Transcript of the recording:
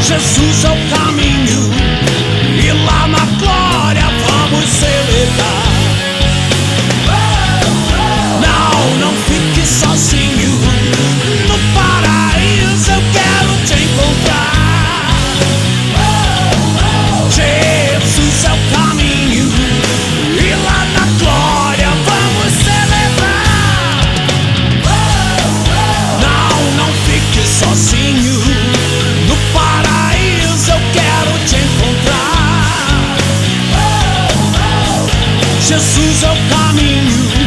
Jesus é o caminho, e lá na glória vamos celebrar. Não, não fique sozinho, no paraíso eu quero te encontrar. Jesus é o caminho, e lá na glória vamos celebrar. Não, não fique sozinho, no paraíso eu quero te encontrar. Jesus é o caminho,